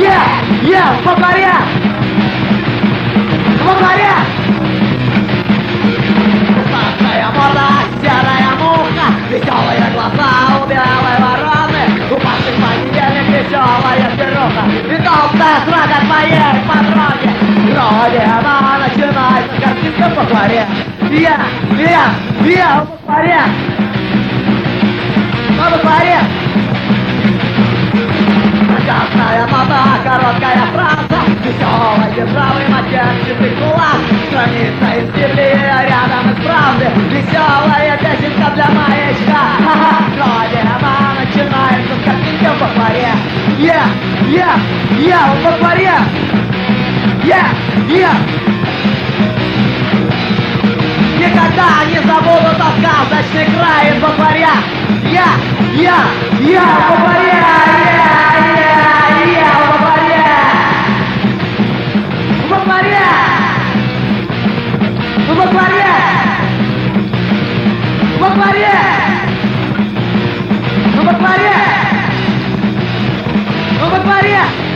Во дворе! Во дворе! Красная морда, серая муха, веселые глаза у белой вороны, упавший понедельник, веселая пируха, и толстая срака твоей подруги. Родина начинается картинка во дворе. Во дворе! Во дворе! Красная мода, короткая фраза, веселой державы матерчатый кулак, страница из Библии рядом из правды, веселая песенка для маячка. Родина начинается с картинки во дворе. Во дворе! Никогда не забуду тот сказочный край во дворе. Во дворе! Во дворе!